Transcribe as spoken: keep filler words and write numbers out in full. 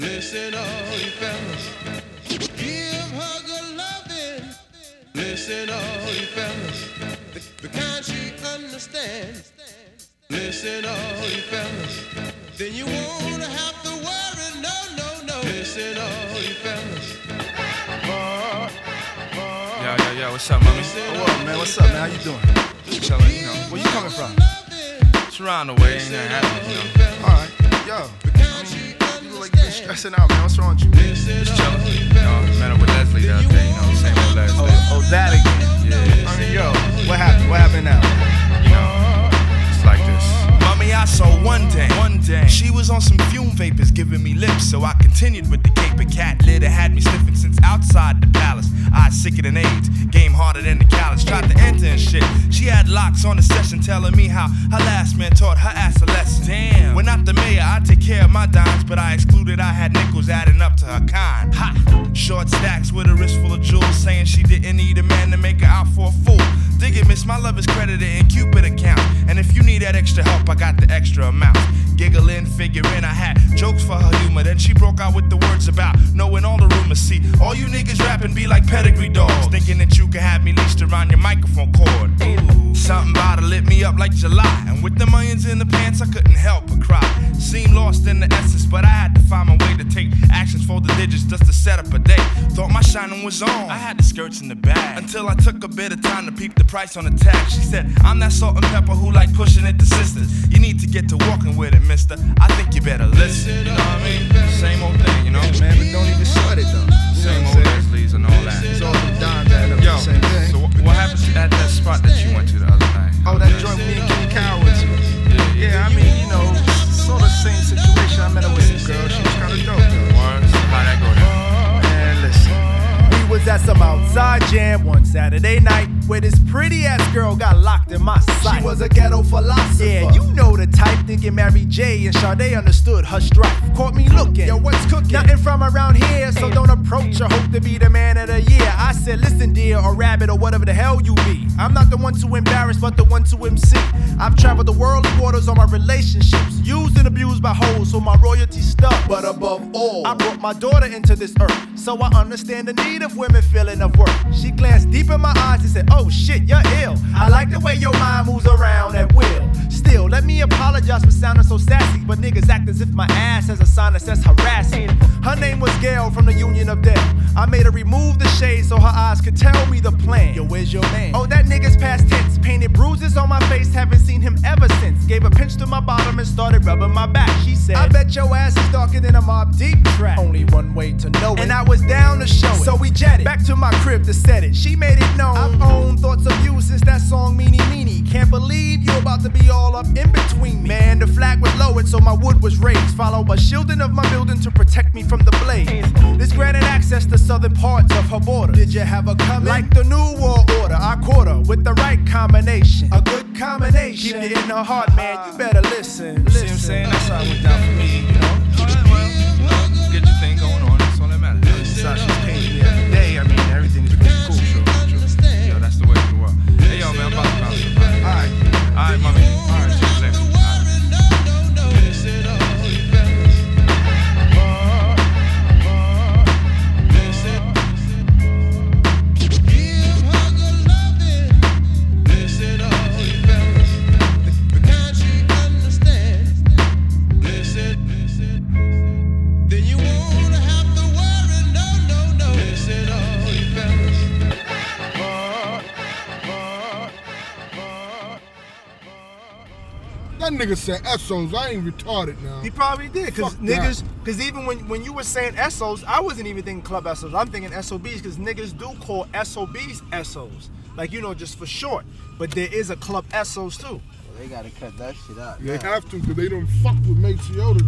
Listen, all you fellas, give her good loving. Listen, all you fellas, the, the kind she understands. Listen, all you fellas, then you won't have to worry, no, no, no. Listen, all you fellas. Yo, yo, yo, what's up, mommy? Oh, what, man? What's up, man? How you doing? Just chillin', you know. Where you coming from? It's around the way, ain't nothing happening, you know. All right, yo. You look like you been stressing out, man. What's wrong with you? Just chillin'. You know, met up with Leslie the other day, you know, same old Leslie. Oh, oh, that again? Yeah. I mean, yo, what happened? What happened now? You know, it's like this. Mommy, I saw one day, one day, she was on some fume vapors giving me lips, so I continued with the caper. Cat litter had me sniffing since outside the palace. Eyes sicker than AIDS, game harder than the callous. Tried to enter and shit. She had locks on the session telling me how her last man taught her ass a lesson. Damn. When not the mayor, I take care of my dimes, but I excluded I had nickels adding up to her kind. Ha! Short stacks with a wrist full of jewels, saying she didn't need a man to make her out for a fool. Dig it, miss, my love is credited in Cupid account, and if you need that extra help, I got the extra amount. Giggling, figuring I had jokes for her humor. Then she broke out with the words about knowing all the rumors. See, all you niggas rapping be like pedigree dogs, thinking that you could have me leashed around your microphone cord. Ooh. Something about to lit me up like July, and with the millions in the pants, I couldn't help but cry. Seemed lost in the essence, but I had to find my way to take actions for the digits just to set up a day. Thought my shining was on, I had the skirts in the bag, until I took a bit of time to peep the price on the tag. She said, I'm that salt and pepper who like pushing it to sisters. You need to get to walking with it, mister. I think you better listen, you know what I mean? Same old thing, you know? Yeah, man, but don't even sweat it, though. Same old Leslie's and all that. It's all the dimes adding up to Yo, the same thing. so what, what happened to at that spot that you went to the other night? Oh, that joint with me and Kenny Carroll went to. Yeah, yeah. Yeah, I mean, you know, sort of same situation. I met her with some girl. She was kind of dope, though. Word, so how'd that go down? Man, listen. We was at some outside jam one Saturday night where this pretty ass girl got locked in my sight. She was a ghetto philosopher. Yeah, you know the type, thinking Mary J and Sade understood her strife. Caught me looking, yo, what's cooking? Nothing from around here, so don't approach her. Hope to be the man of the year. I said, listen, dear, or rabbit, or whatever the hell you be. I'm not the one to embarrass, but the one to M C. I've traveled the worldly waters on my relationships, used and abused by hoes, so my royalty stuck. But above all, I brought my daughter into this earth, so I understand the need of women feeling of work. She glanced deep in my eyes and said, oh shit, you're ill. I like the way your mind moves around at will. Still, let me apologize for sounding so sassy, but niggas act as if my ass has a sign that says harassing. Her name was Gail from the Union of Dale. I made her remove the shade so her eyes could tell me the plan. Yo, where's your man? Oh, that nigga's past tense. Painted bruises on my face, haven't seen him ever since. Gave a pinch to my bottom and started rubbing my back. She said, I bet your ass is darker than a Mobb Deep track. Only one way to know it, and I was down to show it. So we jetted back to my crib to set it. She made it known I've owned thoughts of you since that song Meanie Meanie. Can't believe you're about to be all up in between me. Man, the flag was lowered so my wood was raised, followed by shielding of my building to protect me from the blaze. This granted access to southern parts of her border. Did you have her coming? Like the new world order, I caught her with the right combination. A good combination. Keep it in her heart, man, you better listen. See what I'm saying? That's how it went down for me, you know? Alright, well, you know, get your thing going on, that's all that matters. Besides, she's paying me every day. I mean, everything is pretty cool. True, true. Yo, that's the way of the world. Hey, yo, man, I'm about to bounce up. Alright. Alright, mommy. Alright, see you later. That nigga said Essos. I ain't retarded now. He probably did, cause Fuck niggas, that. cause even when, when you were saying Essos, I wasn't even thinking Club Essos. I'm thinking S O Bs, cause niggas do call S O Bs Essos. Like, you know, just for short. But there is a Club Essos too. Well, they gotta cut that shit out. They now. have to, cause they don't fuck with Maceiota.